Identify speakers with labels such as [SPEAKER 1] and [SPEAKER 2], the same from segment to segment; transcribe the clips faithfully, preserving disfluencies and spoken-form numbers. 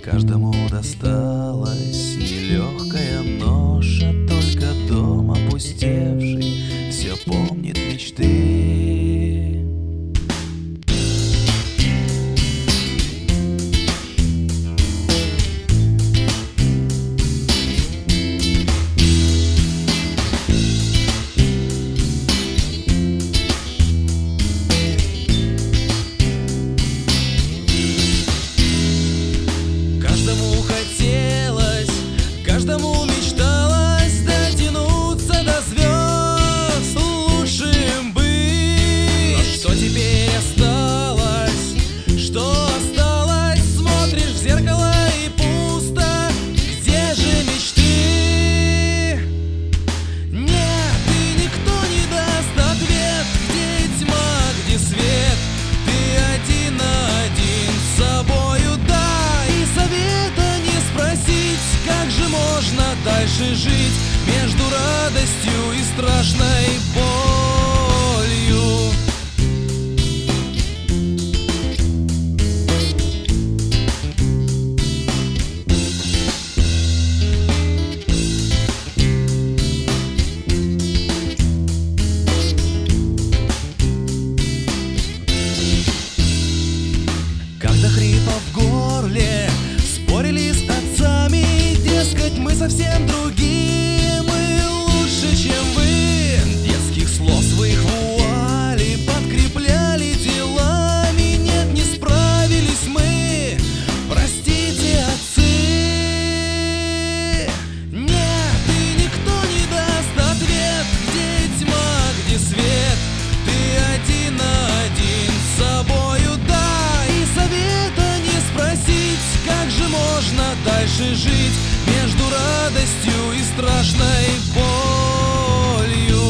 [SPEAKER 1] Каждому досталась нелегкая ноша, только дом опустевший все помнит мечты. Каждому хотелось, каждому мечталось дотянуться до звезд, лучшим быть. Но что теперь осталось? Что осталось? Смотришь в зеркало и пусто. Где же мечты? Нет, и никто не даст ответ. Где тьма, где свет? Ты один на один с собою, да. Совета не спросить, как же можно дальше жить между радостью и страшной болью. Когда хрипа в горле спорили с отцами, дескать, мы совсем другие, мы лучше, чем вы. Детских слов своих вуали подкрепляли делами. Нет, не справились мы, простите, отцы. Нет, и никто не даст ответ. Где тьма, где свет? Ты один на один с собою, да. И совета не спросить, как же можно дальше жить между радостью и страшной болью.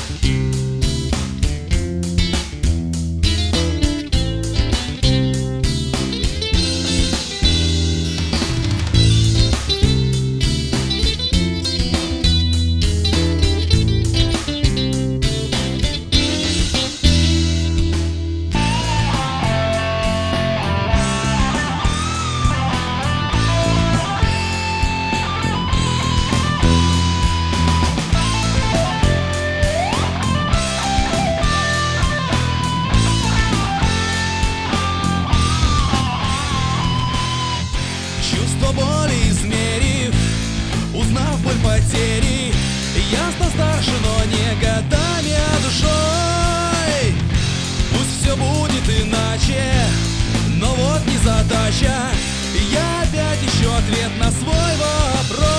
[SPEAKER 1] Чувство боли измерив, узнав боль потери, я стал старше, но не годами, а душой. Пусть все будет иначе, но вот не задача. Я опять ищу ответ на свой вопрос.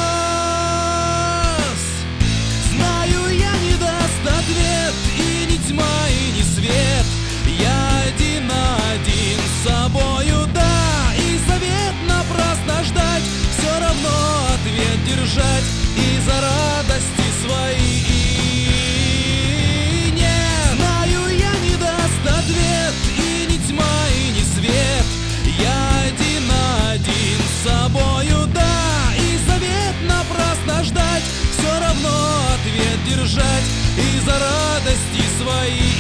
[SPEAKER 1] Знаю, я не даст ответ, и не тьма, и не свет. Я один на один с собою, да. И совет напрасно ждать, все равно ответ держать из-за радости своей. Не знаю, я не даст ответ, и не тьма, и не свет. Я один на один с собою, да. И совет напрасно ждать, все равно ответ держать из-за радости своей.